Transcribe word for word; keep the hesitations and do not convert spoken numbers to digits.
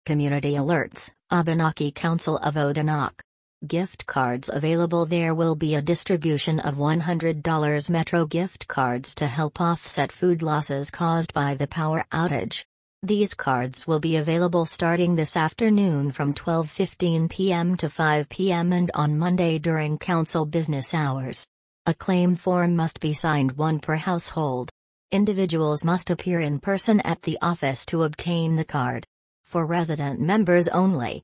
Community alerts, Abenaki Council of Odanak. Gift cards available. There will be a distribution of one hundred dollars Metro gift cards to help offset food losses caused by the power outage. These cards will be available starting this afternoon from twelve fifteen p m to five p m and on Monday during council business hours. A claim form must be signed, one per household. Individuals must appear in person at the office to obtain the card. For resident members only,